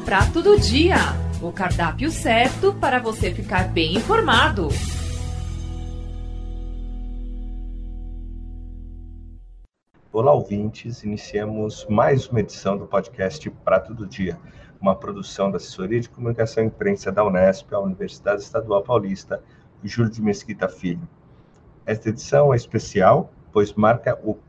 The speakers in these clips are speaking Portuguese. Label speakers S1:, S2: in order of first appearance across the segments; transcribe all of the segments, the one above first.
S1: Prato do Dia, o cardápio certo para você ficar bem informado.
S2: Olá, ouvintes. Iniciamos mais uma edição do podcast Prato do Dia, uma produção da Assessoria de Comunicação e Imprensa da Unesp, a Universidade Estadual Paulista, Júlio de Mesquita Filho. Esta edição é especial, pois marca o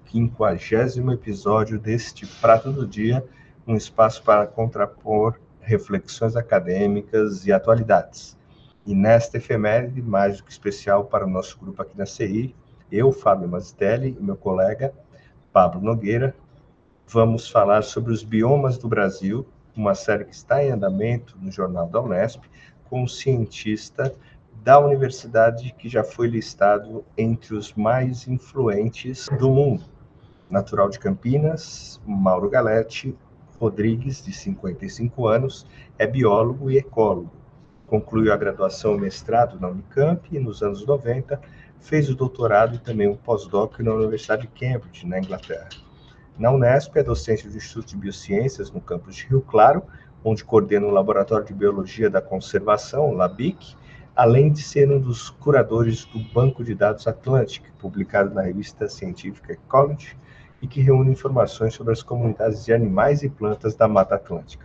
S2: 50º episódio deste Prato do Dia, um espaço para contrapor reflexões acadêmicas e atualidades. E nesta efeméride, mais do que especial para o nosso grupo aqui na CI, eu, Fábio Mazitelli, e meu colega Pablo Nogueira, vamos falar sobre os biomas do Brasil, uma série que está em andamento no Jornal da Unesp, com um cientista da universidade que já foi listado entre os mais influentes do mundo. Natural de Campinas, Mauro Galete Rodrigues, de 55 anos, é biólogo e ecólogo. Concluiu a graduação e mestrado na Unicamp e, nos anos 90, fez o doutorado e também um pós-doc na Universidade de Cambridge, na Inglaterra. Na Unesp, é docente do Instituto de Biociências, no campus de Rio Claro, onde coordena o Laboratório de Biologia da Conservação, LABIC, além de ser um dos curadores do Banco de Dados Atlantic, publicado na revista científica Ecology, e que reúne informações sobre as comunidades de animais e plantas da Mata Atlântica.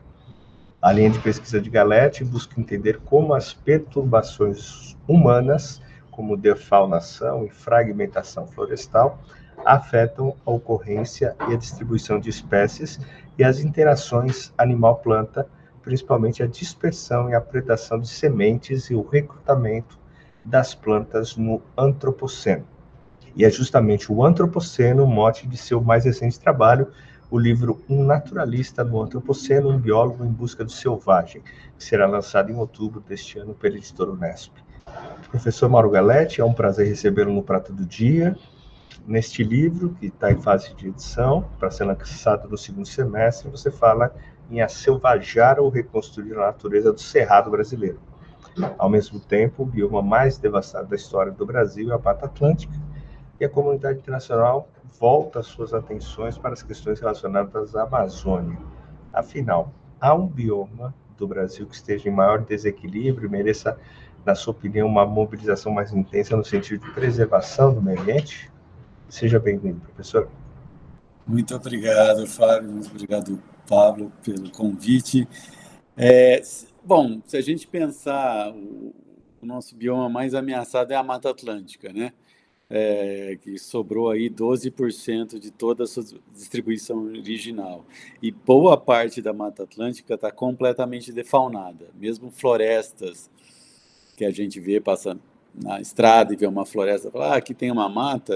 S2: A linha de pesquisa de Galete busca entender como as perturbações humanas, como defaunação e fragmentação florestal, afetam a ocorrência e a distribuição de espécies e as interações animal-planta, principalmente a dispersão e a predação de sementes e o recrutamento das plantas no antropoceno. E é justamente o antropoceno o mote de seu mais recente trabalho, o livro Um Naturalista no Antropoceno, um biólogo em busca do selvagem, que será lançado em outubro deste ano pela editora Unesp. Professor Mauro Galete, é um prazer recebê-lo no Prato do Dia. Neste livro, que está em fase de edição, para ser lançado no segundo semestre, você fala em asselvajar ou reconstruir a natureza do Cerrado brasileiro. Ao mesmo tempo, o bioma mais devastado da história do Brasil é a Mata Atlântica, e a comunidade internacional volta suas atenções para as questões relacionadas à Amazônia. Afinal, há um bioma do Brasil que esteja em maior desequilíbrio e mereça, na sua opinião, uma mobilização mais intensa no sentido de preservação do meio ambiente? Seja bem-vindo, professor.
S3: Muito obrigado, Fábio. Muito obrigado, Pablo, pelo convite. Bom, se a gente pensar, o nosso bioma mais ameaçado é a Mata Atlântica, né? Que sobrou aí 12% de toda a sua distribuição original. E boa parte da Mata Atlântica está completamente defaunada. Mesmo florestas que a gente vê passando na estrada e vê uma floresta e fala, aqui tem uma mata,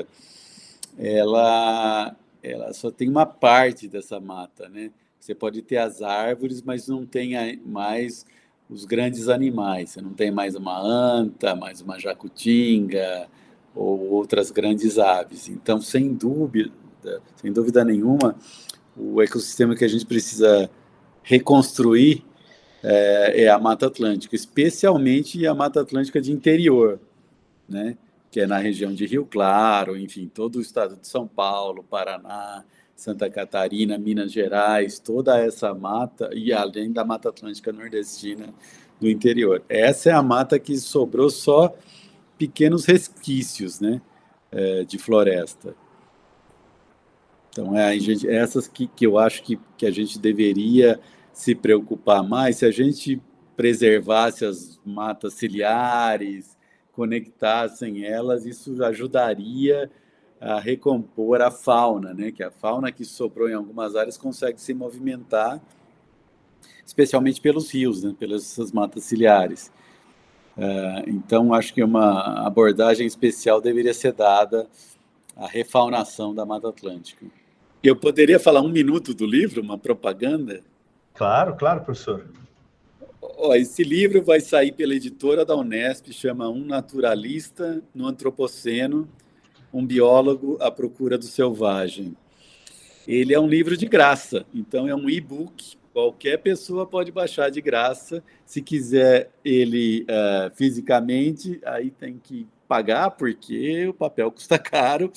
S3: ela só tem uma parte dessa mata, né? Você pode ter as árvores, mas não tem mais os grandes animais. Você não tem mais uma anta, mais uma jacutinga ou outras grandes aves. Então, sem dúvida nenhuma, o ecossistema que a gente precisa reconstruir é a Mata Atlântica, especialmente a Mata Atlântica de interior, né? Que é na região de Rio Claro, enfim, todo o estado de São Paulo, Paraná, Santa Catarina, Minas Gerais, toda essa mata, e além da Mata Atlântica nordestina do interior. Essa é a mata que sobrou só pequenos resquícios, né, de floresta. Então, essas que eu acho que a gente deveria se preocupar mais, se a gente preservasse as matas ciliares, conectassem elas, isso ajudaria a recompor a fauna, né? Que a fauna que sobrou em algumas áreas consegue se movimentar, especialmente pelos rios, né? Pelas matas ciliares. Então, acho que uma abordagem especial deveria ser dada à refaunação da Mata Atlântica. Eu poderia falar 1 minuto do livro, uma propaganda?
S2: Claro, professor.
S3: Esse livro vai sair pela editora da Unesp, chama Um Naturalista no Antropoceno, um biólogo à procura do selvagem. Ele é um livro de graça, então é um e-book, qualquer pessoa pode baixar de graça. Se quiser ele fisicamente, aí tem que pagar, porque o papel custa caro,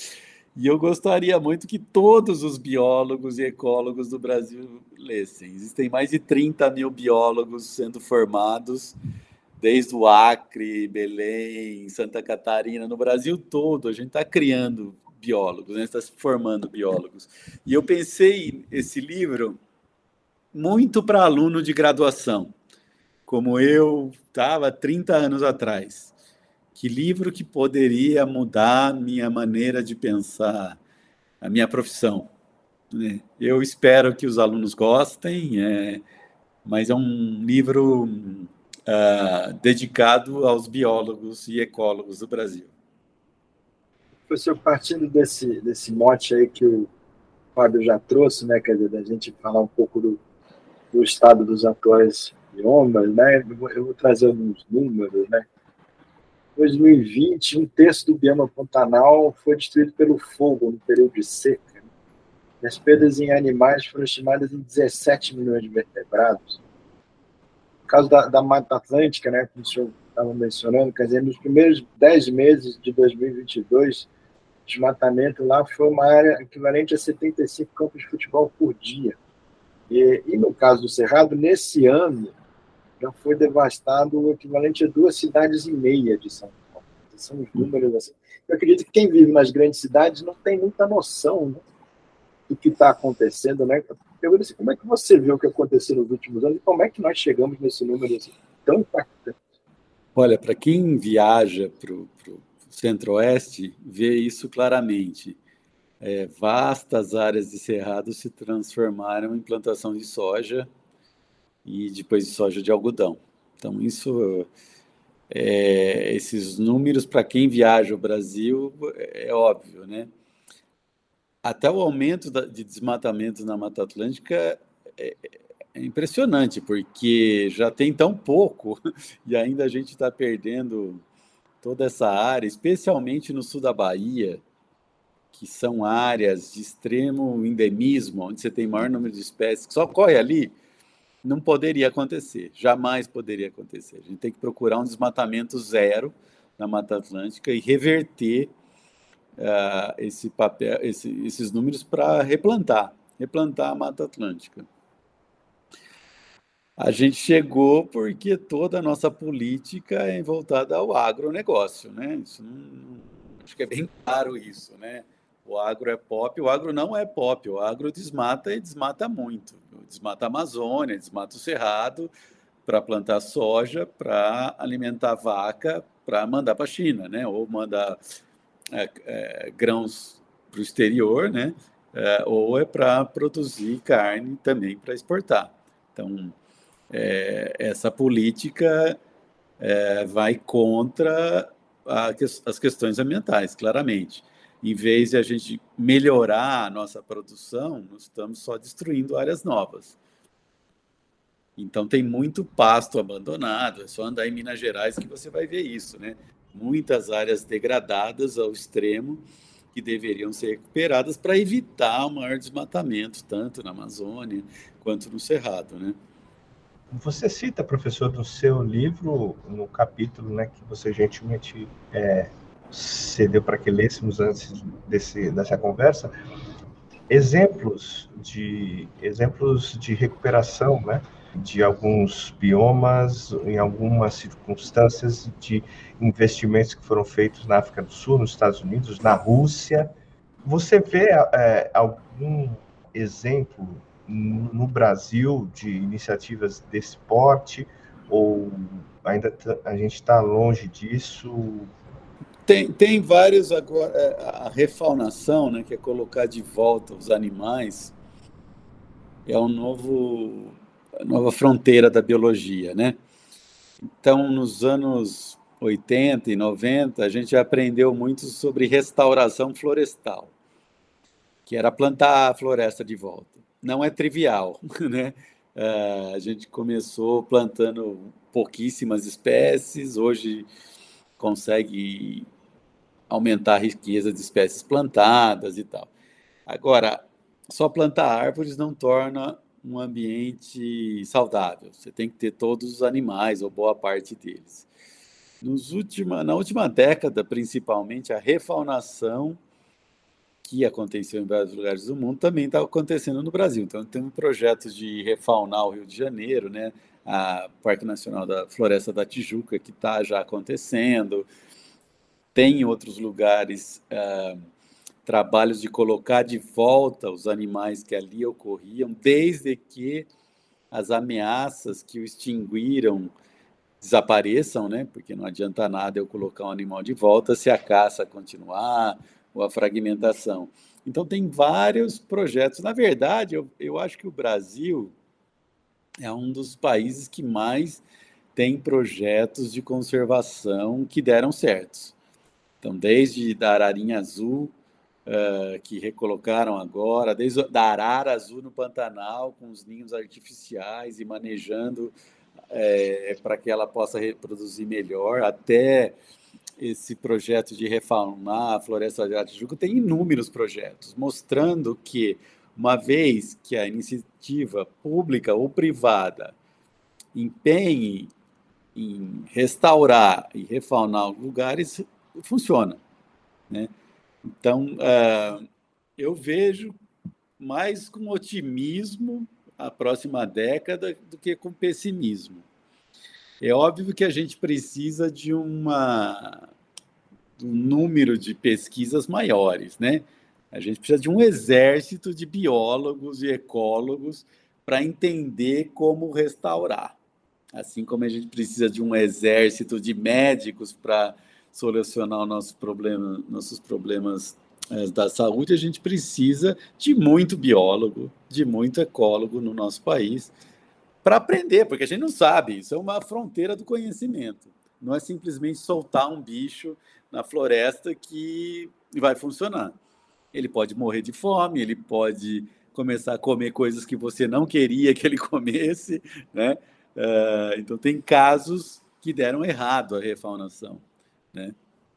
S3: E eu gostaria muito que todos os biólogos e ecólogos do Brasil lessem. Existem mais de 30 mil biólogos sendo formados, desde o Acre, Belém, Santa Catarina, no Brasil todo. A gente está criando biólogos, né? Está se formando biólogos. E eu pensei esse livro muito para aluno de graduação, como eu estava 30 anos atrás. Que livro que poderia mudar minha maneira de pensar, a minha profissão, né? Eu espero que os alunos gostem, mas é um livro dedicado aos biólogos e ecólogos do Brasil.
S4: Professor, partindo desse mote aí que o Fábio já trouxe, né, quer dizer, da gente falar um pouco do estado dos atuais biomas, né, eu vou trazer alguns números, né. Em 2020, um terço do bioma Pantanal foi destruído pelo fogo no período de seca. E as perdas em animais foram estimadas em 17 milhões de vertebrados. No caso da Mata Atlântica, né, como o senhor estava mencionando, quer dizer, nos primeiros 10 meses de 2022, o desmatamento lá foi uma área equivalente a 75 campos de futebol por dia. E no caso do Cerrado, nesse ano, já foi devastado o equivalente a 2,5 cidades de São Paulo. São os números assim. Eu acredito que quem vive nas grandes cidades não tem muita noção, né, do que está acontecendo, né? Eu pergunto assim, como é que você vê o que aconteceu nos últimos anos e como é que nós chegamos nesse número assim, tão impactante?
S3: Olha, para quem viaja para o Centro-Oeste, vê isso claramente. Vastas áreas de cerrado se transformaram em plantação de soja e depois de soja de algodão. Então, esses números, para quem viaja o Brasil, é óbvio, né? Até o aumento de desmatamento na Mata Atlântica é impressionante, porque já tem tão pouco e ainda a gente está perdendo toda essa área, especialmente no sul da Bahia, que são áreas de extremo endemismo, onde você tem maior número de espécies, que só ocorre ali. Não poderia acontecer, jamais poderia acontecer. A gente tem que procurar um desmatamento zero na Mata Atlântica e reverter esses números para replantar a Mata Atlântica. A gente chegou porque toda a nossa política é voltada ao agronegócio, né? Acho que é bem claro isso, né? O agro é pop, o agro não é pop, o agro desmata e desmata muito. Desmata a Amazônia, desmata o Cerrado para plantar soja, para alimentar vaca, para mandar para a China, né? Ou mandar grãos para o exterior, né? Ou é para produzir carne também para exportar. Então, essa política vai contra as questões ambientais, claramente. Em vez de a gente melhorar a nossa produção, nós estamos só destruindo áreas novas. Então, tem muito pasto abandonado, é só andar em Minas Gerais que você vai ver isso, né? Muitas áreas degradadas ao extremo que deveriam ser recuperadas para evitar o maior desmatamento, tanto na Amazônia quanto no Cerrado, né?
S2: Você cita, professor, no seu livro, no capítulo, né, que você gentilmente cedeu para que lêssemos antes dessa conversa, exemplos de recuperação, né, de alguns biomas, em algumas circunstâncias de investimentos que foram feitos na África do Sul, nos Estados Unidos, na Rússia. Você vê algum exemplo no Brasil de iniciativas desse porte, ou ainda a gente está longe disso?
S3: Tem vários agora. A refaunação, né, que é colocar de volta os animais, é a nova fronteira da biologia, né? Então, nos anos 80 e 90, a gente aprendeu muito sobre restauração florestal, que era plantar a floresta de volta. Não é trivial, né? A gente começou plantando pouquíssimas espécies, hoje consegue aumentar a riqueza de espécies plantadas e tal. Agora, só plantar árvores não torna um ambiente saudável. Você tem que ter todos os animais, ou boa parte deles. Na última década, principalmente, a refaunação, que aconteceu em vários lugares do mundo, também está acontecendo no Brasil. Então, tem um projeto de refaunar o Rio de Janeiro, né? A Parque Nacional da Floresta da Tijuca, que está já acontecendo. Tem em outros lugares trabalhos de colocar de volta os animais que ali ocorriam, desde que as ameaças que o extinguiram desapareçam, né? Porque não adianta nada eu colocar um animal de volta se a caça continuar ou a fragmentação. Então, tem vários projetos. Na verdade, eu acho que o Brasil é um dos países que mais tem projetos de conservação que deram certos. Então, desde da ararinha azul, que recolocaram agora, desde da arara azul no Pantanal, com os ninhos artificiais e manejando para que ela possa reproduzir melhor, até esse projeto de refaunar a Floresta da Tijuca. Tem inúmeros projetos, mostrando que, uma vez que a iniciativa pública ou privada empenhe em restaurar e refaunar lugares, funciona, né? Então, eu vejo mais com otimismo a próxima década do que com pessimismo. É óbvio que a gente precisa de um número de pesquisas maiores, né? A gente precisa de um exército de biólogos e ecólogos para entender como restaurar. Assim como a gente precisa de um exército de médicos para solucionar nossos problemas da saúde, a gente precisa de muito biólogo, de muito ecólogo no nosso país para aprender, porque a gente não sabe, isso é uma fronteira do conhecimento. Não é simplesmente soltar um bicho na floresta que vai funcionar. Ele pode morrer de fome, ele pode começar a comer coisas que você não queria que ele comesse, né? Então, tem casos que deram errado a refaunação, né?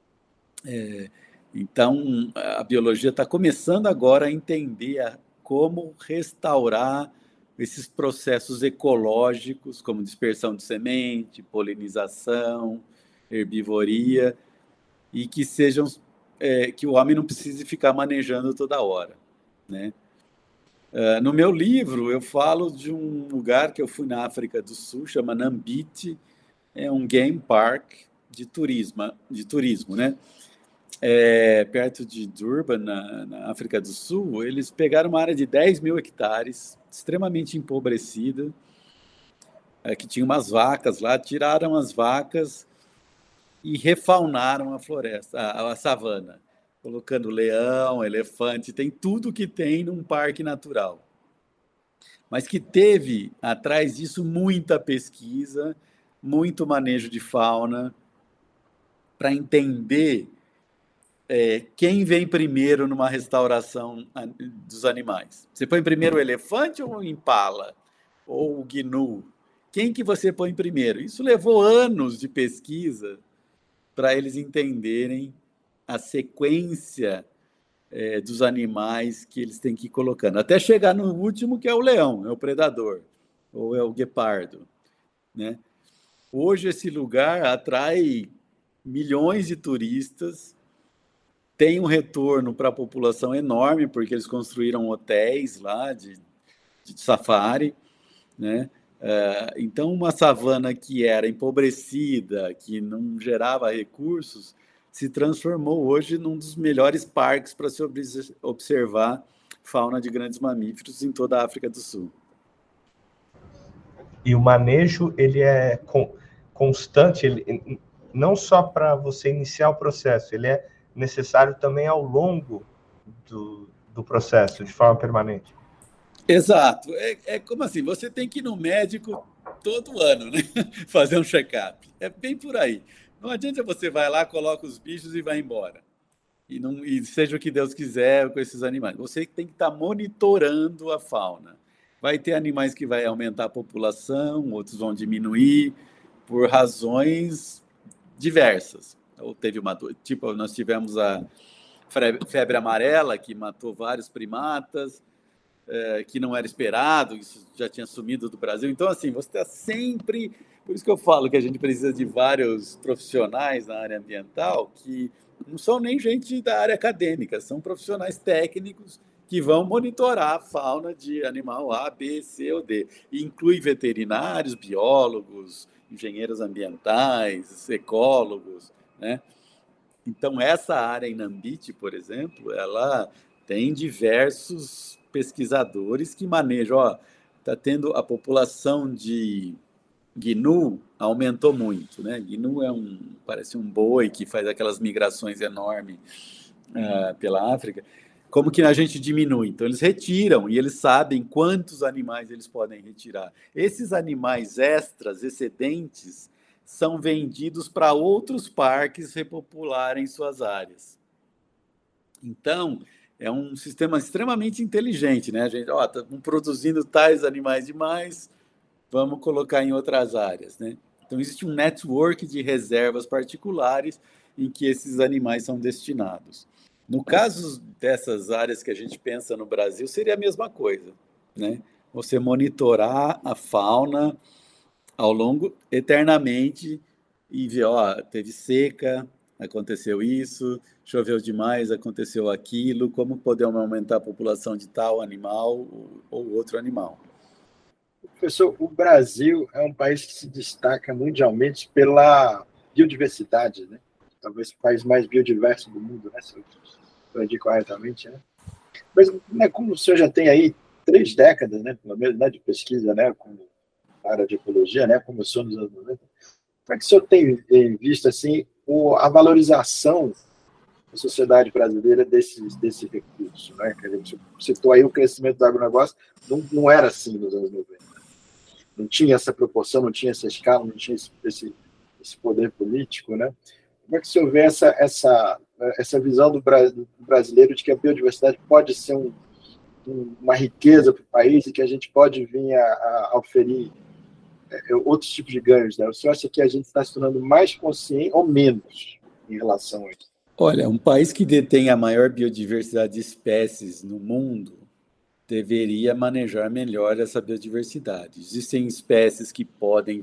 S3: Então, a biologia está começando agora a entender como restaurar esses processos ecológicos, como dispersão de semente, polinização, herbivoria, e que sejam que o homem não precise ficar manejando toda hora, né? No meu livro, eu falo de um lugar que eu fui na África do Sul, chama Nambite, é um game park de turismo, né? Perto de Durban, na África do Sul. Eles pegaram uma área de 10 mil hectares, extremamente empobrecida, que tinha umas vacas lá, tiraram as vacas e refaunaram a floresta, a savana, colocando leão, elefante, tem tudo que tem num parque natural. Mas que teve, atrás disso, muita pesquisa, muito manejo de fauna, para entender quem vem primeiro numa restauração dos animais. Você põe primeiro o elefante ou o impala? Ou o gnu? Quem que você põe primeiro? Isso levou anos de pesquisa para eles entenderem a sequência dos animais que eles têm que ir colocando, até chegar no último, que é o leão, é o predador, ou é o guepardo, né? Hoje esse lugar atrai milhões de turistas, tem um retorno para a população enorme, porque eles construíram hotéis lá de safari, né? Então, uma savana que era empobrecida, que não gerava recursos, se transformou hoje num dos melhores parques para se observar fauna de grandes mamíferos em toda a África do Sul.
S2: E o manejo, ele é constante, ele, não só para você iniciar o processo, ele é necessário também ao longo do processo, de forma permanente.
S3: Exato. É como assim, você tem que ir no médico todo ano, né? Fazer um check-up. É bem por aí. Não adianta você vai lá, coloca os bichos e vai embora. E seja o que Deus quiser com esses animais. Você tem que estar monitorando a fauna. Vai ter animais que vai aumentar a população, outros vão diminuir, por razões diversas. Ou teve nós tivemos a febre amarela, que matou vários primatas, que não era esperado, isso já tinha sumido do Brasil. Então, assim, você está sempre... Por isso que eu falo que a gente precisa de vários profissionais na área ambiental que não são nem gente da área acadêmica, são profissionais técnicos que vão monitorar a fauna de animal A, B, C ou D. E inclui veterinários, biólogos, engenheiros ambientais, ecólogos, né? Então, essa área em Nambite, por exemplo, ela tem diversos pesquisadores que manejam. Está tendo a população de gnu aumentou muito, né? Gnu parece um boi que faz aquelas migrações enormes pela África. Como que a gente diminui? Então, eles retiram e eles sabem quantos animais eles podem retirar. Esses animais extras, excedentes, são vendidos para outros parques repopularem suas áreas. Então, é um sistema extremamente inteligente, né? A gente, estamos produzindo tais animais demais, vamos colocar em outras áreas, né? Então, existe um network de reservas particulares em que esses animais são destinados. No caso dessas áreas que a gente pensa no Brasil, seria a mesma coisa, né? Você monitorar a fauna ao longo, eternamente, e ver, teve seca, aconteceu isso, choveu demais, aconteceu aquilo, como podemos aumentar a população de tal animal ou outro animal.
S4: Professor, o Brasil é um país que se destaca mundialmente pela biodiversidade, né? Talvez o país mais biodiverso do mundo, né? Se eu aprendi corretamente, né? Mas, né, como o senhor já tem aí 3 décadas, né, pelo menos, né, de pesquisa, né, com a área de ecologia, né, começou nos anos 90, como é que o senhor tem visto assim, a valorização da sociedade brasileira desse recurso? Né? O senhor citou aí o crescimento do agronegócio, não era assim nos anos 90. Não tinha essa proporção, não tinha essa escala, não tinha esse poder político. Né? Como é que o senhor vê essa visão do brasileiro de que a biodiversidade pode ser uma riqueza para o país e que a gente pode vir a oferir outros tipos de ganhos, né? O senhor acha que a gente está se tornando mais consciente ou menos em relação a isso?
S3: Olha, um país que detém a maior biodiversidade de espécies no mundo deveria manejar melhor essa biodiversidade. Existem espécies que podem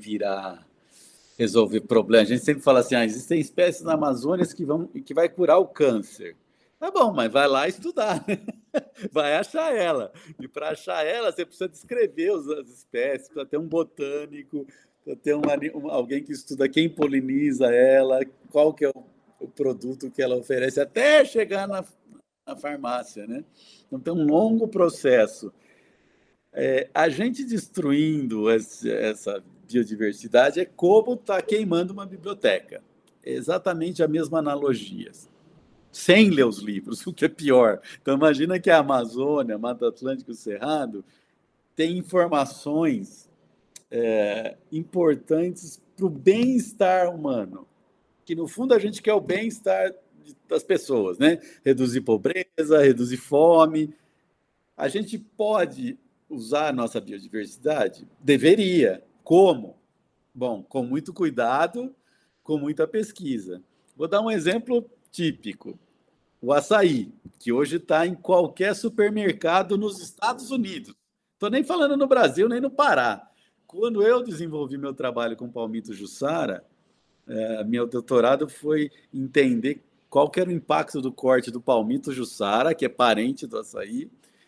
S3: resolver problemas. A gente sempre fala assim, existem espécies na Amazônia que vai curar o câncer. Tá bom, mas vai lá estudar, né? Vai achar ela. E para achar ela, você precisa descrever as espécies, precisa ter um botânico, precisa ter alguém que estuda quem poliniza ela, qual que é o produto que ela oferece, até chegar na farmácia, né? Então, tem um longo processo. A gente destruindo essa biodiversidade é como estar queimando uma biblioteca. É exatamente a mesma analogia. Sem ler os livros, o que é pior. Então, imagina que a Amazônia, a Mata Atlântica e o Cerrado tem informações importantes para o bem-estar humano, que, no fundo, a gente quer o bem-estar das pessoas, né? Reduzir pobreza, reduzir fome. A gente pode usar a nossa biodiversidade? Deveria. Como? Bom, com muito cuidado, com muita pesquisa. Vou dar um exemplo típico. O açaí, que hoje está em qualquer supermercado nos Estados Unidos. Estou nem falando no Brasil, nem no Pará. Quando eu desenvolvi meu trabalho com palmito Jussara, meu doutorado foi entender qual que era o impacto do corte do palmito Jussara, que é parente do açaí,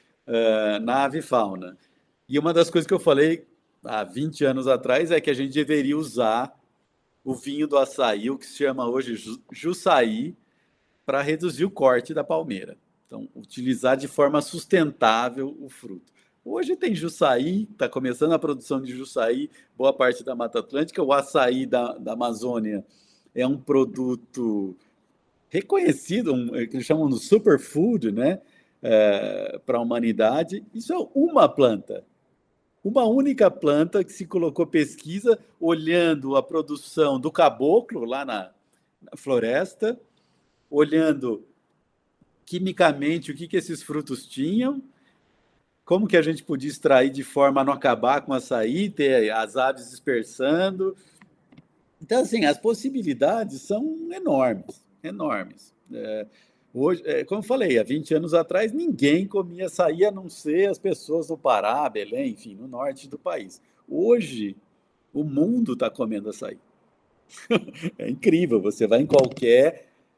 S3: na avifauna. E uma das coisas que eu falei há 20 anos atrás é que a gente deveria usar o vinho do açaí, o que se chama hoje Jussaí, para reduzir o corte da palmeira. Então, utilizar de forma sustentável o fruto. Hoje tem Jussaí, está começando a produção de Jussaí, boa parte da Mata Atlântica. O açaí da Amazônia é um produto reconhecido, que eles chamam de superfood, né? Para a humanidade. Isso é uma planta. Uma única planta que se colocou pesquisa olhando a produção do caboclo lá na floresta, olhando quimicamente o que esses frutos tinham, como que a gente podia extrair de forma a não acabar com o açaí, ter as aves dispersando. Então, assim, as possibilidades são enormes, enormes. Hoje, como eu falei, há 20 anos atrás, ninguém comia açaí, a não ser as pessoas do Pará, Belém, enfim, no norte do país. Hoje, o mundo está comendo açaí. É incrível, você vai em qualquer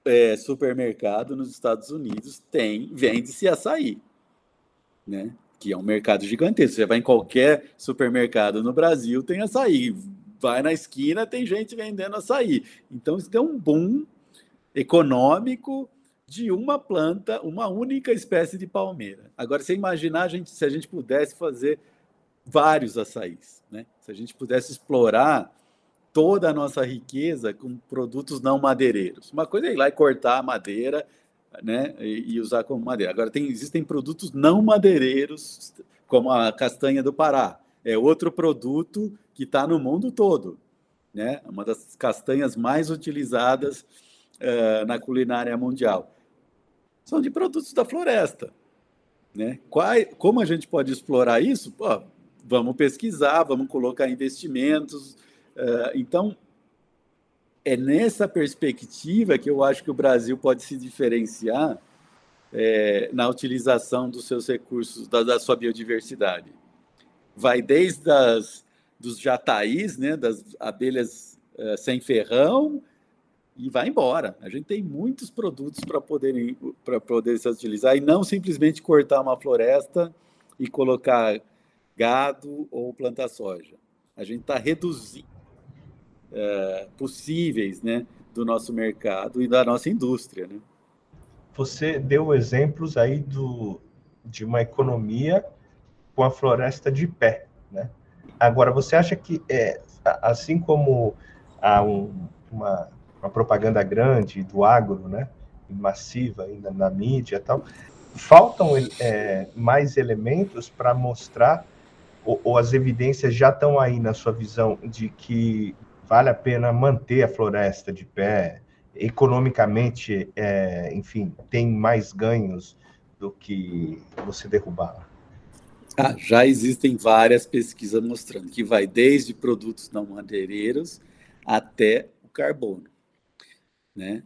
S3: supermercado nos Estados Unidos vende-se açaí, né? Que é um mercado gigantesco. Você vai em qualquer supermercado no Brasil, tem açaí. Vai na esquina, tem gente vendendo açaí. Então, isso tem um boom econômico de uma planta, uma única espécie de palmeira. Agora, você imaginar se a gente pudesse fazer vários açaís, né? Se a gente pudesse explorar toda a nossa riqueza com produtos não madeireiros. Uma coisa é ir lá e cortar a madeira, né, e usar como madeira. Agora, existem produtos não madeireiros, como a castanha do Pará. É outro produto que está no mundo todo, né? Uma das castanhas mais utilizadas na culinária mundial. São de produtos da floresta, né? Como a gente pode explorar isso? Pô, vamos pesquisar, vamos colocar investimentos. Então, é nessa perspectiva que eu acho que o Brasil pode se diferenciar na utilização dos seus recursos, da sua biodiversidade. Vai desde dos jataís, né, das abelhas sem ferrão, e vai embora. A gente tem muitos produtos para poder se utilizar, e não simplesmente cortar uma floresta e colocar gado ou plantar soja. A gente está reduzindo possíveis, né, do nosso mercado e da nossa indústria, né?
S2: Você deu exemplos aí de uma economia com a floresta de pé, né? Agora, você acha que, assim como há uma propaganda grande do agro, né, massiva ainda na mídia e tal, faltam mais elementos para mostrar, ou as evidências já estão aí na sua visão de que vale a pena manter a floresta de pé, economicamente, enfim, tem mais ganhos do que você derrubá-la?
S3: Já existem várias pesquisas mostrando que vai desde produtos não madeireiros até o carbono, né?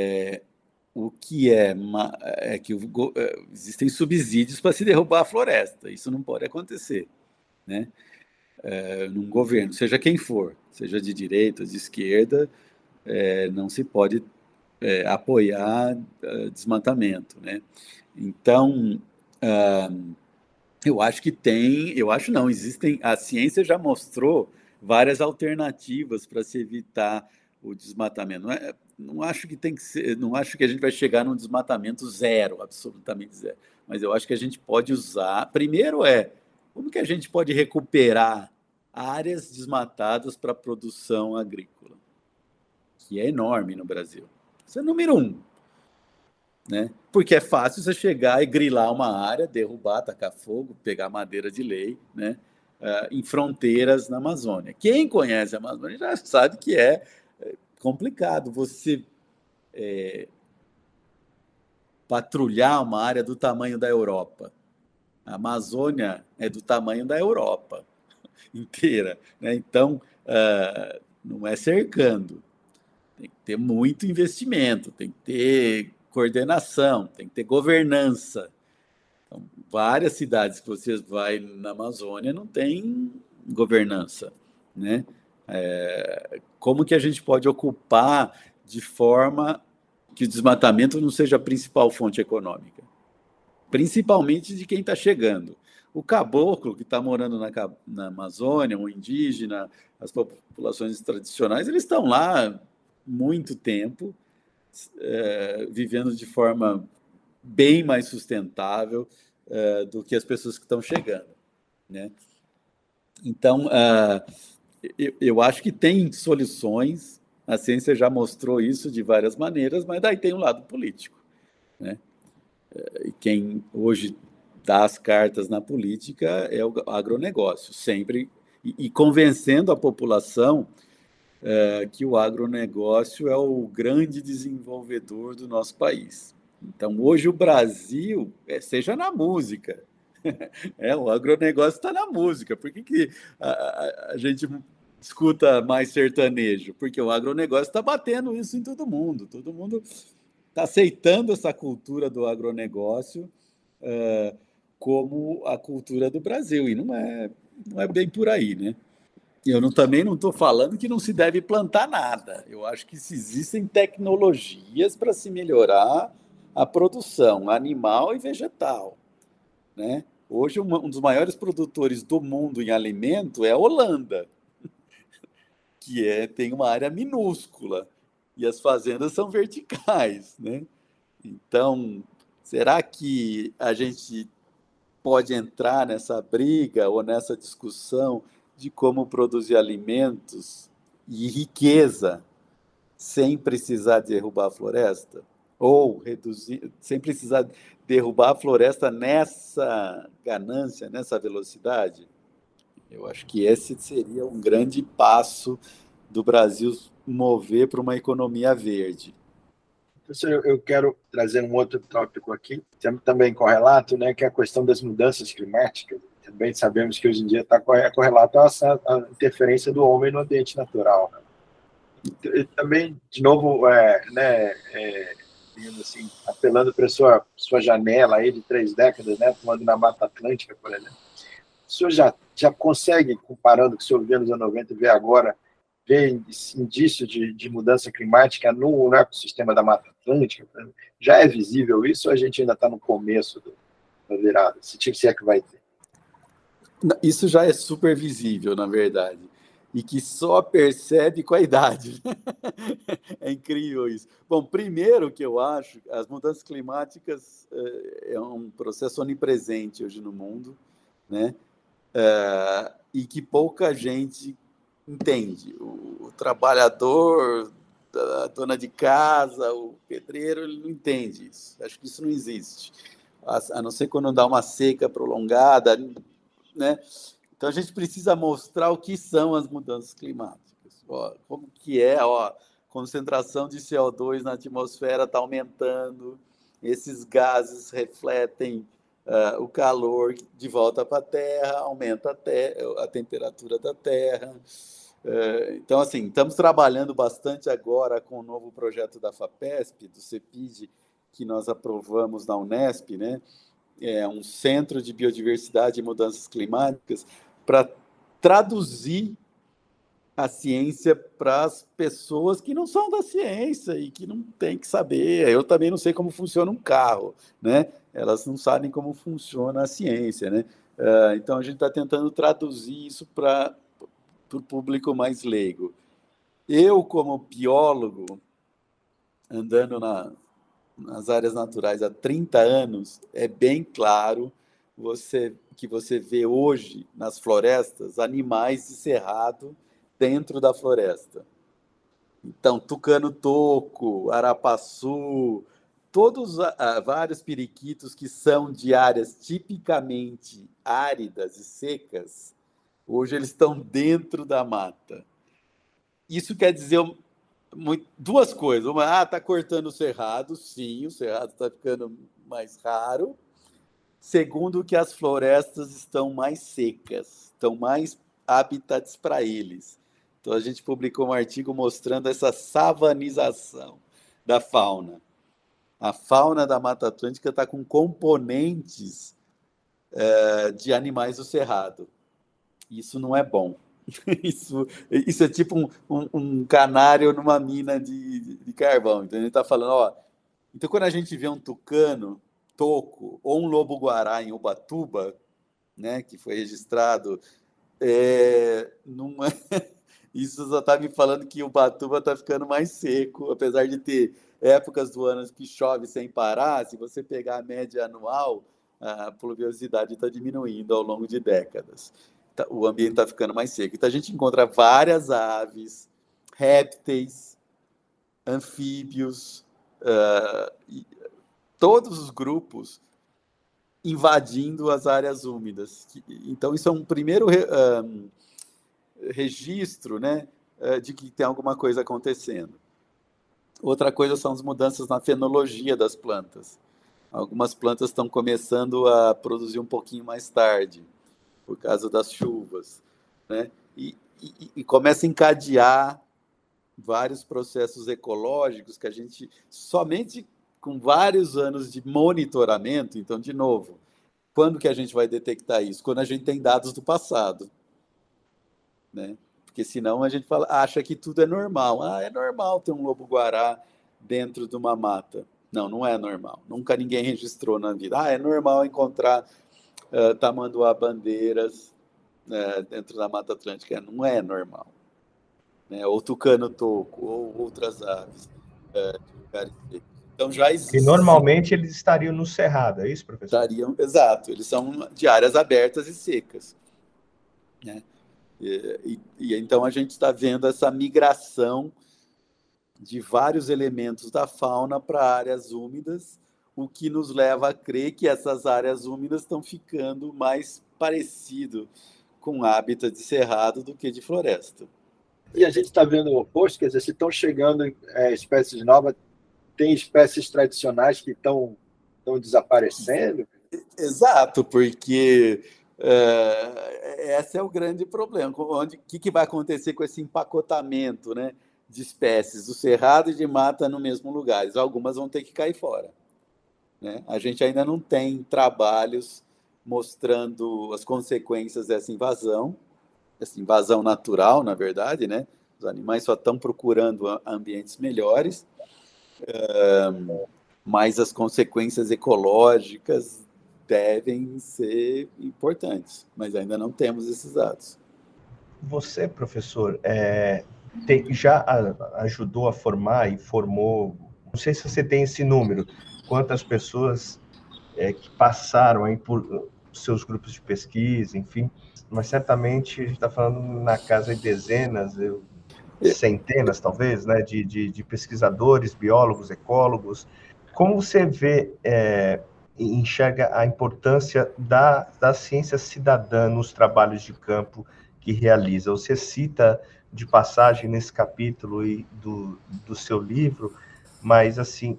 S3: O que que existem subsídios para se derrubar a floresta. Isso não pode acontecer, né? Num governo, seja quem for, seja de direita, de esquerda, não se pode apoiar desmatamento, né? Então, eu acho não, a ciência já mostrou várias alternativas para se evitar o desmatamento. Não acho que tem que ser, não acho que a gente vai chegar num desmatamento zero, absolutamente zero, mas eu acho que a gente pode usar, primeiro como que a gente pode recuperar áreas desmatadas para a produção agrícola, que é enorme no Brasil. Isso é número 1. Né? Porque é fácil você chegar e grilar uma área, derrubar, tacar fogo, pegar madeira de lei, né? Em fronteiras na Amazônia. Quem conhece a Amazônia já sabe que é complicado você patrulhar uma área do tamanho da Europa. A Amazônia é do tamanho da Europa inteira, né? Então, não é cercando. Tem que ter muito investimento, tem que ter coordenação, tem que ter governança. Então, várias cidades que você vai na Amazônia não tem governança, né? Como que a gente pode ocupar de forma que o desmatamento não seja a principal fonte econômica? Principalmente de quem está chegando. O caboclo que está morando na Amazônia, o indígena, as populações tradicionais, eles estão lá muito tempo, vivendo de forma bem mais sustentável do que as pessoas que estão chegando, né? Então, eu acho que tem soluções, a ciência já mostrou isso de várias maneiras, mas daí tem um lado político, né? E quem hoje dá as cartas na política é o agronegócio, sempre, e convencendo a população que o agronegócio é o grande desenvolvedor do nosso país. Então, hoje o Brasil, seja na música, o agronegócio está na música. Por que a gente escuta mais sertanejo? Porque o agronegócio está batendo isso em todo mundo está aceitando essa cultura do agronegócio como a cultura do Brasil, e não é bem por aí, né? também não estou falando que não se deve plantar nada. Eu acho que existem tecnologias para se melhorar a produção animal e vegetal, né? Hoje, um dos maiores produtores do mundo em alimento é a Holanda, que tem uma área minúscula e as fazendas são verticais, né? Então, será que a gente pode entrar nessa briga ou nessa discussão de como produzir alimentos e riqueza sem precisar derrubar a floresta? Ou reduzir, sem precisar derrubar a floresta nessa ganância, nessa velocidade? Eu acho que esse seria um grande passo do Brasil mover para uma economia verde.
S4: Professor, eu quero trazer um outro tópico aqui, também correlato, né, que é a questão das mudanças climáticas. Também sabemos que hoje em dia está correlato à interferência do homem no ambiente natural. E também, de novo, digamos assim, apelando para a sua janela aí de 3 décadas, né, tomando na Mata Atlântica, por exemplo. O senhor já consegue, comparando com o que o senhor vê nos anos 90 e vê agora, ver indício de mudança climática no ecossistema da Mata Atlântica? Já é visível isso ou a gente ainda está no começo da virada? Se é que vai ter.
S3: Isso já é super visível, na verdade, e que só percebe com a idade. É incrível isso. Bom, primeiro que eu acho, as mudanças climáticas é um processo onipresente hoje no mundo, né? E que pouca gente entende. O trabalhador, a dona de casa, o pedreiro, ele não entende isso. Acho que isso não existe. A não ser quando dá uma seca prolongada, né? Então, a gente precisa mostrar o que são as mudanças climáticas. Como que a concentração de CO2 na atmosfera está aumentando, esses gases refletem o calor de volta para a Terra, aumenta a temperatura da Terra. Então, assim, estamos trabalhando bastante agora com o novo projeto da FAPESP, do CEPID, que nós aprovamos na Unesp, né? É um centro de biodiversidade e mudanças climáticas, para traduzir a ciência para as pessoas que não são da ciência e que não têm que saber. Eu também não sei como funciona um carro, né? Elas não sabem como funciona a ciência, né? Então, a gente está tentando traduzir isso para o público mais leigo. Eu, como biólogo, andando nas áreas naturais há 30 anos, é bem claro que você vê hoje nas florestas animais de cerrado dentro da floresta. Então, tucano-toco, arapaçu, todos vários periquitos que são de áreas tipicamente áridas e secas, hoje eles estão dentro da mata. Isso quer dizer duas coisas. Uma, está cortando o cerrado, sim, o cerrado está ficando mais raro. Segundo, que as florestas estão mais secas, estão mais habitats para eles. Então, a gente publicou um artigo mostrando essa savanização da fauna. A fauna da Mata Atlântica está com componentes de animais do cerrado. Isso não é bom. Isso é tipo um canário numa mina de carvão. Então, ele está falando, então, quando a gente vê um tucano, toco, ou um lobo-guará em Ubatuba, né, que foi registrado, isso só está me falando que Ubatuba está ficando mais seco, apesar de ter épocas do ano que chove sem parar. Se você pegar a média anual, a pluviosidade está diminuindo ao longo de décadas. O ambiente está ficando mais seco. Então, a gente encontra várias aves, répteis, anfíbios, todos os grupos invadindo as áreas úmidas. Então, isso é um primeiro registro, né, de que tem alguma coisa acontecendo. Outra coisa são as mudanças na fenologia das plantas. Algumas plantas estão começando a produzir um pouquinho mais tarde, por causa das chuvas, né? E começa a encadear vários processos ecológicos que a gente, somente com vários anos de monitoramento. Então, de novo, quando que a gente vai detectar isso? Quando a gente tem dados do passado, né? Porque senão a gente acha que tudo é normal. É normal ter um lobo-guará dentro de uma mata. Não, não é normal. Nunca ninguém registrou na vida. É normal encontrar tamanduá-bandeiras dentro da Mata Atlântica. Não é normal. Né? Ou tucano-toco, ou outras aves de lugares secos. Então já existe.
S2: E normalmente eles estariam no cerrado, é isso, professor?
S3: Exato. Eles são de áreas abertas e secas. Né? E então a gente está vendo essa migração de vários elementos da fauna para áreas úmidas, o que nos leva a crer que essas áreas úmidas estão ficando mais parecido com hábitat de cerrado do que de floresta.
S4: E a gente está vendo o oposto, quer dizer, se estão chegando espécies novas, tem espécies tradicionais que estão desaparecendo?
S3: Exato, porque esse é o grande problema. O que vai acontecer com esse empacotamento, né, de espécies do cerrado e de mata no mesmo lugar? Algumas vão ter que cair fora. Né? A gente ainda não tem trabalhos mostrando as consequências dessa invasão natural, na verdade, né? Os animais só estão procurando ambientes melhores, mas as consequências ecológicas devem ser importantes, mas ainda não temos esses dados.
S2: Você, professor, já ajudou a formar e formou, não sei se você tem esse número, quantas pessoas que passaram aí por seus grupos de pesquisa, enfim, mas certamente a gente está falando na casa de dezenas, centenas talvez, né, de pesquisadores, biólogos, ecólogos. Como você vê enxerga a importância da ciência cidadã nos trabalhos de campo que realiza? Você cita de passagem nesse capítulo do seu livro, mas assim,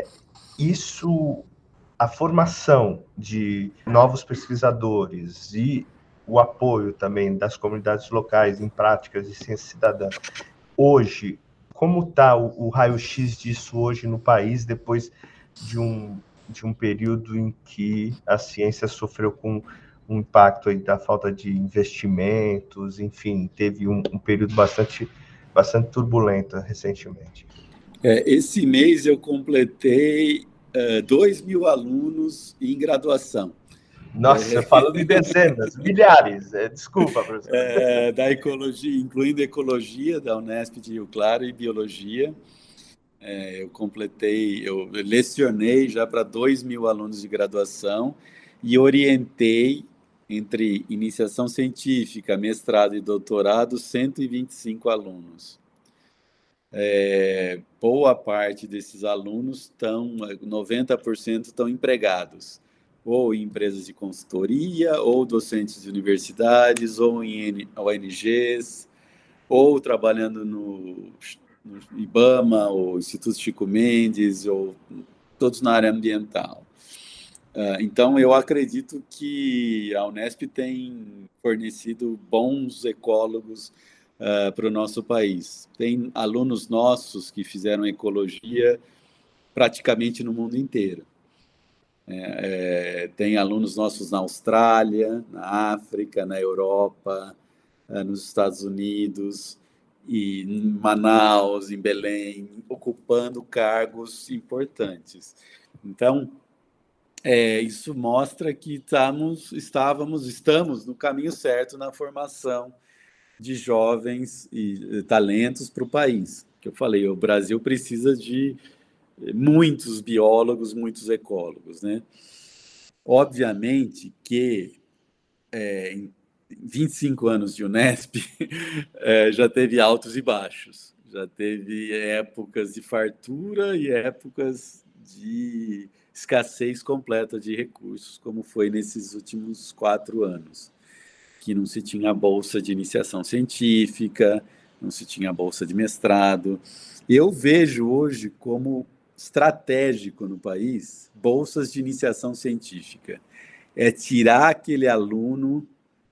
S2: a formação de novos pesquisadores e o apoio também das comunidades locais em práticas de ciência cidadã. Hoje, como está o raio-x disso hoje no país, depois de um período em que a ciência sofreu com um impacto aí da falta de investimentos, enfim, teve um período bastante turbulento recentemente?
S3: Esse mês eu completei 2.000 alunos em graduação.
S2: Nossa, falando em dezenas, milhares, desculpa, professor.
S3: Da ecologia, incluindo ecologia da Unesp de Rio Claro e biologia. Eu lecionei já para 2.000 alunos de graduação e orientei, entre iniciação científica, mestrado e doutorado, 125 alunos. Boa parte desses alunos 90% estão empregados, ou em empresas de consultoria, ou docentes de universidades, ou em ONGs, ou trabalhando no IBAMA, ou Instituto Chico Mendes, ou todos na área ambiental. Então, eu acredito que a Unesp tem fornecido bons ecólogos para o nosso país. Tem alunos nossos que fizeram ecologia praticamente no mundo inteiro. Tem alunos nossos na Austrália, na África, na Europa, nos Estados Unidos, e em Manaus, em Belém, ocupando cargos importantes. Então, isso mostra que estamos no caminho certo na formação de jovens e talentos para o país. Que eu falei, o Brasil precisa de muitos biólogos, muitos ecólogos, né? Obviamente que em 25 anos de Unesp já teve altos e baixos, já teve épocas de fartura e épocas de escassez completa de recursos, como foi nesses últimos 4 anos, que não se tinha bolsa de iniciação científica, não se tinha bolsa de mestrado. Eu vejo hoje como estratégico no país bolsas de iniciação científica. É tirar aquele aluno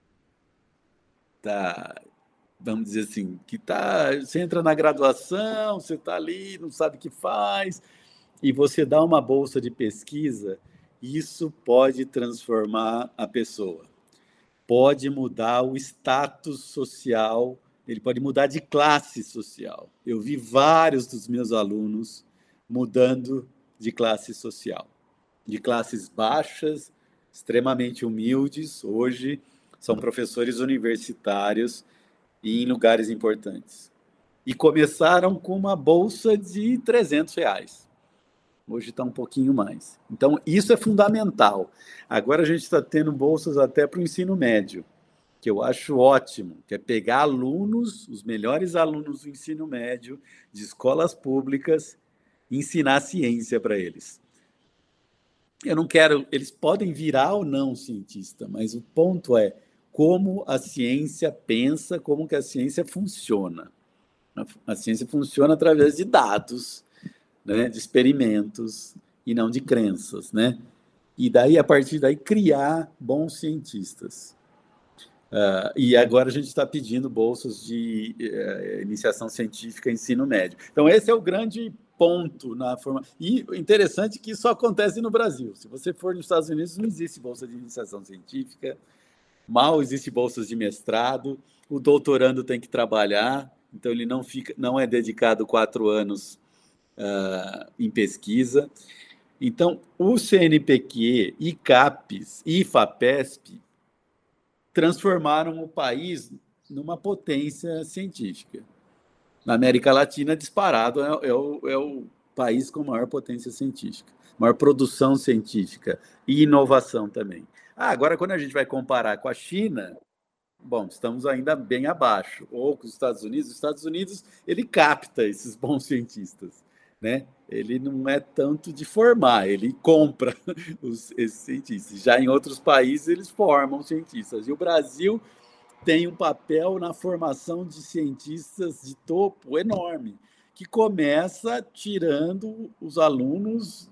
S3: vamos dizer assim, você entra na graduação, você está ali, não sabe o que faz, e você dá uma bolsa de pesquisa, isso pode transformar a pessoa. Pode mudar o status social ele pode mudar de classe social. Eu vi vários dos meus alunos mudando de classe social, de classes baixas, extremamente humildes, hoje são professores universitários e em lugares importantes. E começaram com uma bolsa de R$300. Hoje está um pouquinho mais. Então, isso é fundamental. Agora a gente está tendo bolsas até para o ensino médio, que eu acho ótimo, que é pegar alunos, os melhores alunos do ensino médio, de escolas públicas, e ensinar ciência para eles. Eu não quero... Eles podem virar ou não cientista, mas o ponto é como a ciência pensa, como que a ciência funciona. A ciência funciona através de dados, né, de experimentos e não de crenças, né? E daí, a partir daí, criar bons cientistas. E agora a gente está pedindo bolsas de iniciação científica e ensino médio. Então, esse é o grande ponto na forma... E interessante que isso acontece no Brasil. Se você for nos Estados Unidos, não existe bolsa de iniciação científica, mal existe bolsas de mestrado, o doutorando tem que trabalhar, então ele não é dedicado 4 anos em pesquisa. Então, o CNPq, ICAPES e FAPESP transformaram o país numa potência científica. Na América Latina, disparado, é o país com maior potência científica, maior produção científica e inovação também. Agora, quando a gente vai comparar com a China, bom, estamos ainda bem abaixo, ou com os Estados Unidos, ele capta esses bons cientistas, né? Ele não é tanto de formar, ele compra esses cientistas. Já em outros países, eles formam cientistas. E o Brasil tem um papel na formação de cientistas de topo enorme, que começa tirando os alunos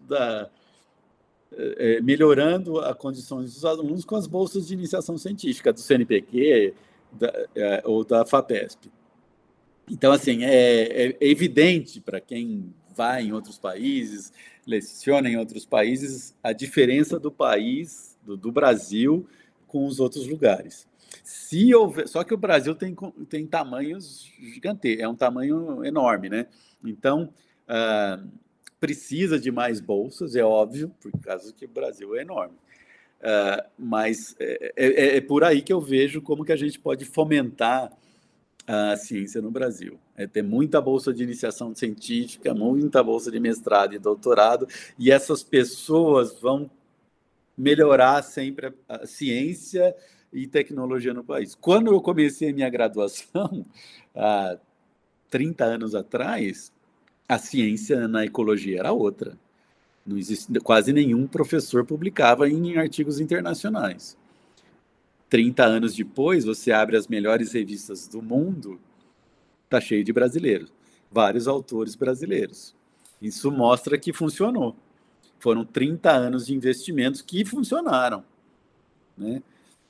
S3: melhorando as condições dos alunos com as bolsas de iniciação científica do CNPq ou da FAPESP. Então, assim, é evidente para quem vai em outros países, leciona em outros países, a diferença do país, do Brasil, com os outros lugares. Só que o Brasil tem tamanhos gigantescos, é um tamanho enorme, né? Então, precisa de mais bolsas, é óbvio, por causa que o Brasil é enorme. Mas é por aí que eu vejo como que a gente pode fomentar a ciência no Brasil. É ter muita bolsa de iniciação científica, muita bolsa de mestrado e doutorado, e essas pessoas vão melhorar sempre a ciência e tecnologia no país. Quando eu comecei a minha graduação, há 30 anos atrás, a ciência na ecologia era outra. Não existe, quase nenhum professor publicava em artigos internacionais. 30 anos depois, você abre as melhores revistas do mundo, está cheio de brasileiros, vários autores brasileiros. Isso mostra que funcionou. Foram 30 anos de investimentos que funcionaram, né?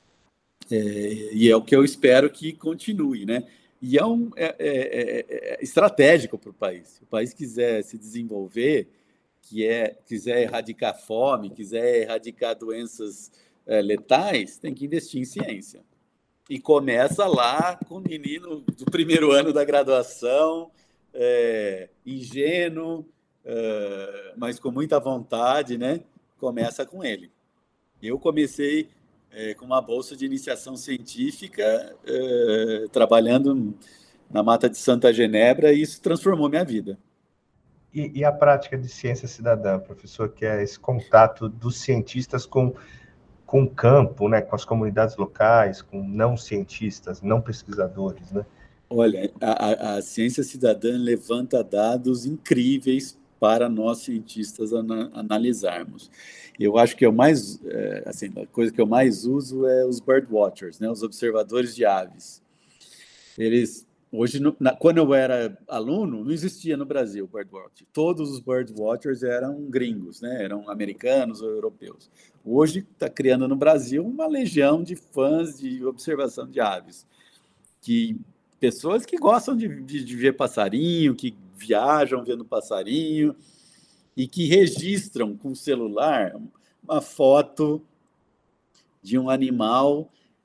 S3: E é o que eu espero que continue, né? E é estratégico para o país. Se o país quiser se desenvolver, quiser erradicar fome, quiser erradicar doenças letais, tem que investir em ciência. E começa lá com o menino do primeiro ano da graduação, ingênuo, mas com muita vontade, né? Começa com ele. Eu comecei com uma bolsa de iniciação científica, trabalhando na Mata de Santa Genebra, e isso transformou minha vida.
S2: E a prática de ciência cidadã, professor, que é esse contato dos cientistas com o campo, né, com as comunidades locais, com não cientistas, não pesquisadores, né?
S3: Olha, a ciência cidadã levanta dados incríveis para nós cientistas analisarmos. Eu acho que a coisa que eu mais uso é os birdwatchers, né, os observadores de aves. Hoje, quando eu era aluno, não existia no Brasil birdwatch. Todos os birdwatchers eram gringos, né? Eram americanos ou europeus. Hoje está criando no Brasil uma legião de fãs de observação de aves, pessoas que gostam de ver passarinho, que viajam vendo passarinho e que registram com o celular uma foto de um animal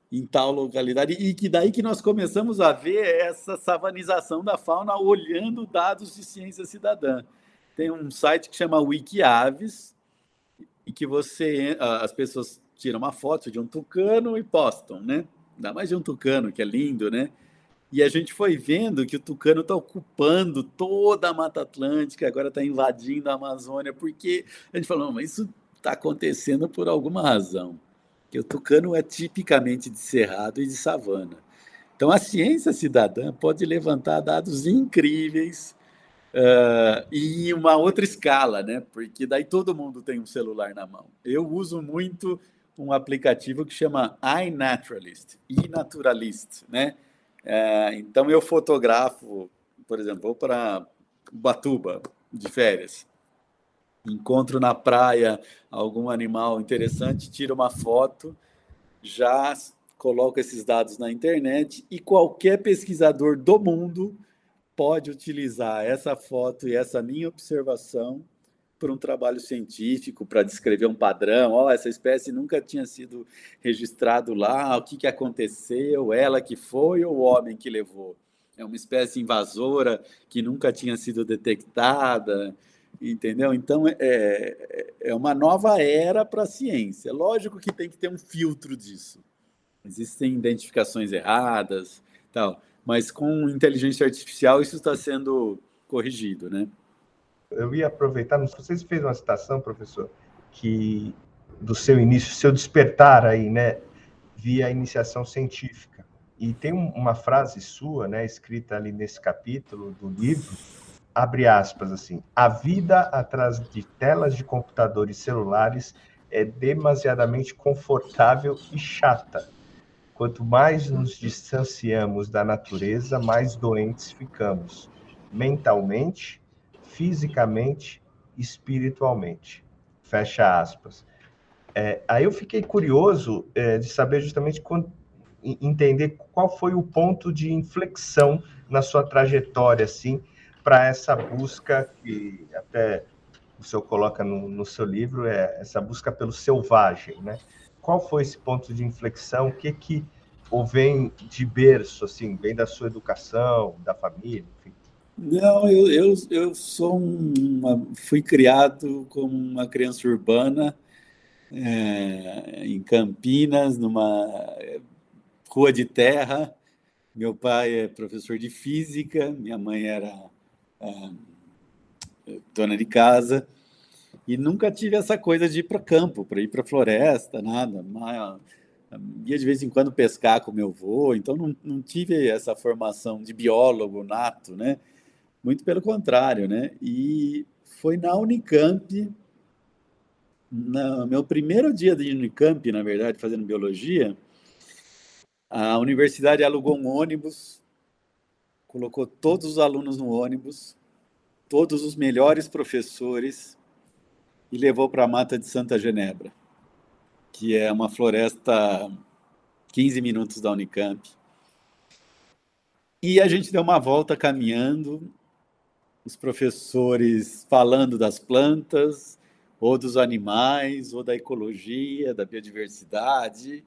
S3: em tal localidade, e que daí que nós começamos a ver essa savanização da fauna olhando dados de ciência cidadã. Tem um site que chama Wikiaves, e que as pessoas tiram uma foto de um tucano e postam, né? Ainda mais de um tucano, que é lindo, né? E a gente foi vendo que o tucano está ocupando toda a Mata Atlântica, agora está invadindo a Amazônia, porque a gente falou, mas isso está acontecendo por alguma razão. Que o tucano é tipicamente de cerrado e de savana. Então, a ciência cidadã pode levantar dados incríveis e em uma outra escala, né? Porque daí todo mundo tem um celular na mão. Eu uso muito um aplicativo que chama iNaturalist, né? Então, eu fotografo, por exemplo, vou para Ubatuba de férias, encontro na praia algum animal interessante, tiro uma foto, já coloco esses dados na internet e qualquer pesquisador do mundo pode utilizar essa foto e essa minha observação para um trabalho científico, para descrever um padrão. Essa espécie nunca tinha sido registrado lá, o que aconteceu, ela que foi ou o homem que levou? É uma espécie invasora que nunca tinha sido detectada, entendeu? Então, é uma nova era para a ciência. Lógico que tem que ter um filtro disso. Existem identificações erradas, tal, mas com inteligência artificial isso está sendo corrigido, né?
S2: Eu ia aproveitar, você fez uma citação, professor, que do seu início, seu despertar aí, né, via iniciação científica. E tem uma frase sua, né, escrita ali nesse capítulo do livro, abre aspas, assim, a vida atrás de telas de computadores celulares é demasiadamente confortável e chata. Quanto mais nos distanciamos da natureza, mais doentes ficamos, mentalmente, fisicamente, espiritualmente. Fecha aspas. Aí eu fiquei curioso de saber justamente entender qual foi o ponto de inflexão na sua trajetória, assim, para essa busca que até o senhor coloca no seu livro, essa busca pelo selvagem, né? Qual foi esse ponto de inflexão? O que ou vem de berço, assim, vem da sua educação, da família, enfim?
S3: Não, eu fui criado como uma criança urbana, em Campinas, numa rua de terra. Meu pai é professor de física, minha mãe era dona de casa, e nunca tive essa coisa de ir para campo, para ir para floresta, nada. Mas ia de vez em quando pescar com meu avô, então não tive essa formação de biólogo nato, né? Muito pelo contrário, né? E foi na Unicamp, no meu primeiro dia de Unicamp, na verdade, fazendo biologia, a universidade alugou um ônibus, colocou todos os alunos no ônibus, todos os melhores professores, e levou para a Mata de Santa Genebra, que é uma floresta 15 minutos da Unicamp. E a gente deu uma volta caminhando, os professores falando das plantas, ou dos animais, ou da ecologia, da biodiversidade.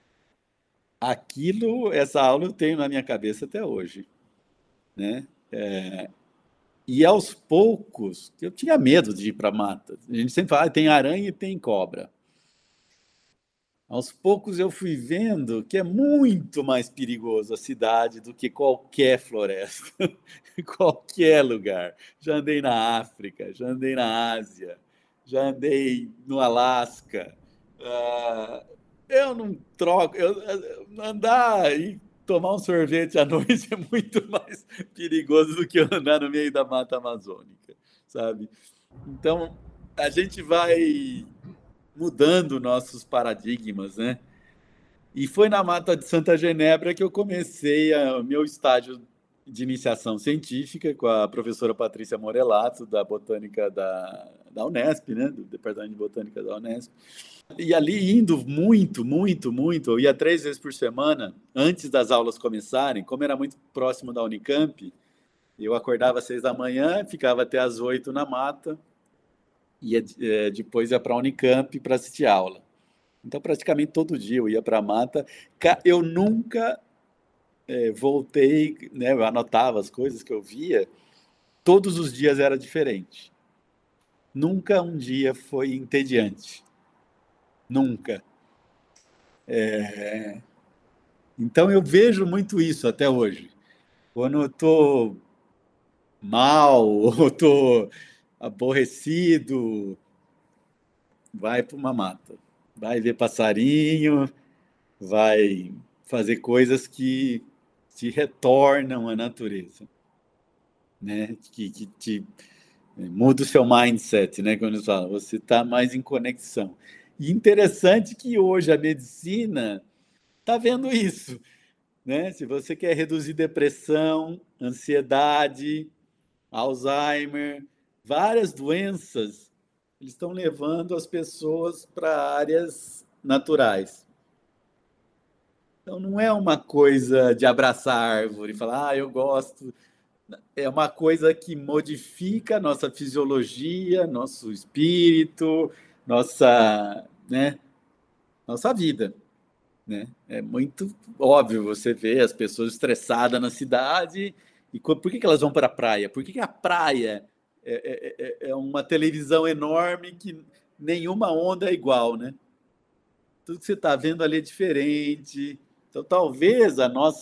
S3: Essa aula eu tenho na minha cabeça até hoje, né? E aos poucos, eu tinha medo de ir para a mata. A gente sempre fala, tem aranha e tem cobra. Aos poucos eu fui vendo que é muito mais perigoso a cidade do que qualquer floresta, qualquer lugar. Já andei na África, já andei na Ásia, já andei no Alasca. Eu não troco. Andar e tomar um sorvete à noite é muito mais perigoso do que andar no meio da Mata Amazônica, sabe? Então, a gente vai mudando nossos paradigmas, né? E foi na Mata de Santa Genebra que eu comecei o meu estágio de iniciação científica com a professora Patrícia Morelato, da Botânica da Unesp, né? Do Departamento de Botânica da Unesp. E ali indo muito, eu ia 3 vezes por semana, antes das aulas começarem, como era muito próximo da Unicamp, eu acordava às 6 da manhã, ficava até às 8 na mata, e depois ia para a Unicamp para assistir aula. Então, praticamente todo dia eu ia para a mata. Eu nunca voltei, né? Eu anotava as coisas que eu via. Todos os dias era diferente. Nunca um dia foi entediante. Nunca. Então, eu vejo muito isso até hoje. Quando eu estou mal, ou estou aborrecido, vai para uma mata. Vai ver passarinho, vai fazer coisas que te retornam à natureza, né? Que te muda o seu mindset, né? Quando eles falam, você está mais em conexão. E interessante que hoje a medicina está vendo isso, né? Se você quer reduzir depressão, ansiedade, Alzheimer, várias doenças, eles estão levando as pessoas para áreas naturais. Então, não é uma coisa de abraçar a árvore e falar, eu gosto. É uma coisa que modifica a nossa fisiologia, nosso espírito, nossa vida, né? É muito óbvio você ver as pessoas estressadas na cidade. E por que elas vão para a praia? Por que a praia é uma televisão enorme que nenhuma onda é igual, né? Tudo que você está vendo ali é diferente. Então, talvez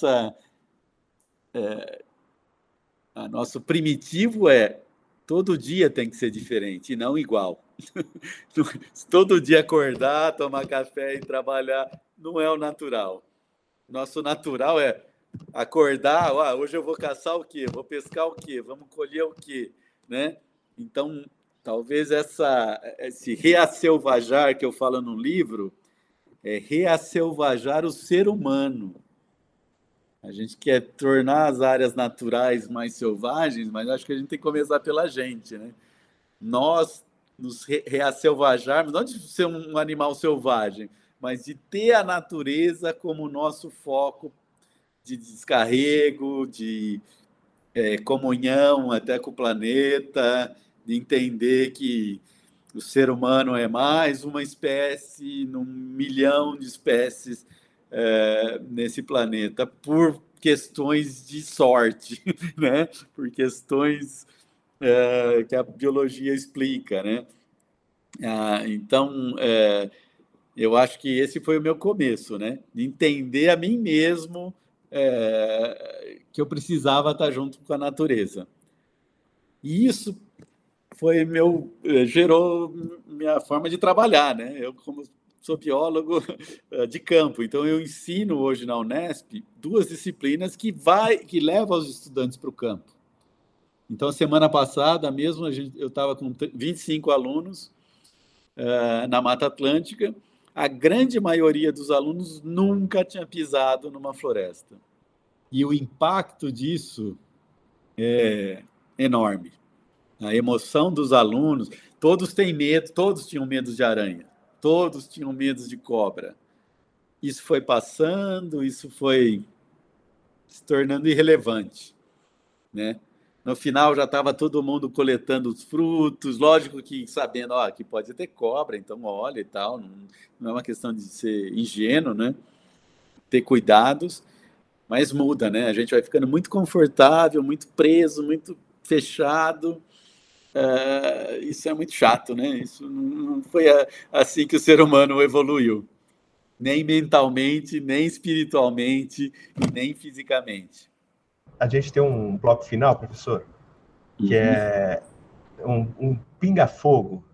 S3: nosso primitivo todo dia tem que ser diferente e não igual. Se todo dia acordar, tomar café e trabalhar, não é o natural. Nosso natural é acordar, hoje eu vou caçar o quê? Vou pescar o quê? Vamos colher o quê? Né? Então, talvez esse reaselvajar que eu falo no livro é reaselvajar o ser humano. A gente quer tornar as áreas naturais mais selvagens, mas acho que a gente tem que começar pela gente, né? Nós nos reaselvajarmos, não de ser um animal selvagem, mas de ter a natureza como nosso foco de descarrego, de comunhão até com o planeta, de entender que o ser humano é mais uma espécie num milhão de espécies nesse planeta, por questões de sorte, né? Por questões que a biologia explica, né? Então, eu acho que esse foi o meu começo, né? De entender a mim mesmo que eu precisava estar junto com a natureza. E isso gerou minha forma de trabalhar, né? Eu, como sou biólogo de campo, então eu ensino hoje na Unesp 2 disciplinas que levam os estudantes para o campo. Então, semana passada mesmo, eu estava com 25 alunos na Mata Atlântica. A grande maioria dos alunos nunca tinha pisado numa floresta. E o impacto disso é enorme. A emoção dos alunos, todos têm medo, todos tinham medo de aranha, todos tinham medo de cobra. Isso foi passando, isso foi se tornando irrelevante, né? No final já estava todo mundo coletando os frutos, lógico que sabendo que pode ter cobra, então olha e tal, não é uma questão de ser ingênuo, né? Ter cuidados, mas muda, né? A gente vai ficando muito confortável, muito preso, muito fechado. Isso é muito chato, né? Isso não foi assim que o ser humano evoluiu, nem mentalmente, nem espiritualmente e nem fisicamente.
S2: A gente tem um bloco final, professor, que é um pinga-fogo,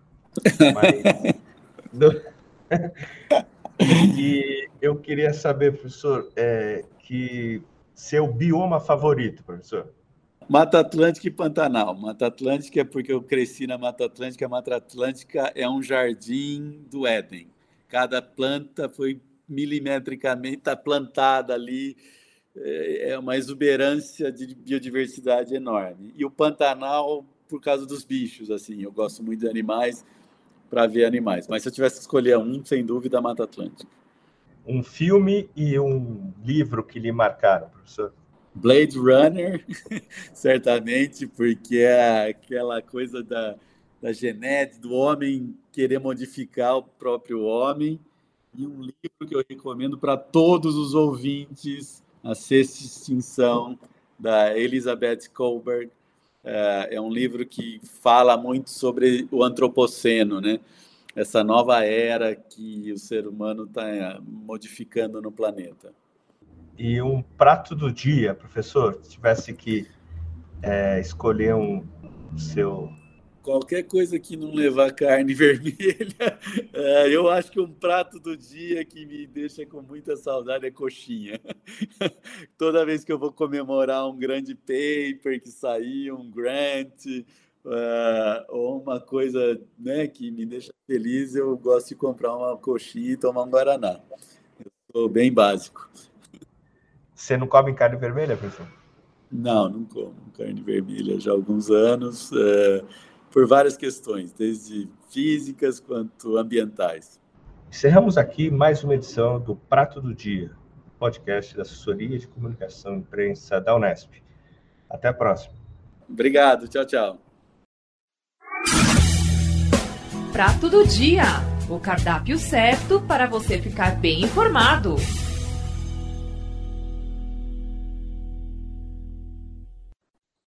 S2: e eu queria saber, professor, que seu bioma favorito, professor?
S3: Mata Atlântica e Pantanal. Mata Atlântica é porque eu cresci na Mata Atlântica. A Mata Atlântica é um jardim do Éden. Cada planta foi milimetricamente plantada ali. É uma exuberância de biodiversidade enorme. E o Pantanal, por causa dos bichos, assim, eu gosto muito de animais para ver animais. Mas se eu tivesse que escolher um, sem dúvida, a Mata Atlântica.
S2: Um filme e um livro que lhe marcaram, professor?
S3: Blade Runner, certamente, porque é aquela coisa da genética, do homem querer modificar o próprio homem, E um livro que eu recomendo para todos os ouvintes, A Sexta Extinção, da Elizabeth Kohlberg. É um livro que fala muito sobre o antropoceno, né? Essa nova era que o ser humano está modificando no planeta.
S2: E um prato do dia, professor, se tivesse que escolher um seu...
S3: Qualquer coisa que não levar carne vermelha, eu acho que um prato do dia que me deixa com muita saudade é coxinha. Toda vez que eu vou comemorar um grande paper que saiu, um grant, ou uma coisa, né, que me deixa feliz, eu gosto de comprar uma coxinha e tomar um guaraná. Eu sou bem básico.
S2: Você não come carne vermelha, professor?
S3: Não como carne vermelha já há alguns anos, por várias questões, desde físicas quanto ambientais.
S2: Encerramos aqui mais uma edição do Prato do Dia, podcast da Assessoria de Comunicação e Imprensa da Unesp. Até a próxima.
S3: Obrigado, tchau, tchau.
S1: Prato do Dia, o cardápio certo para você ficar bem informado.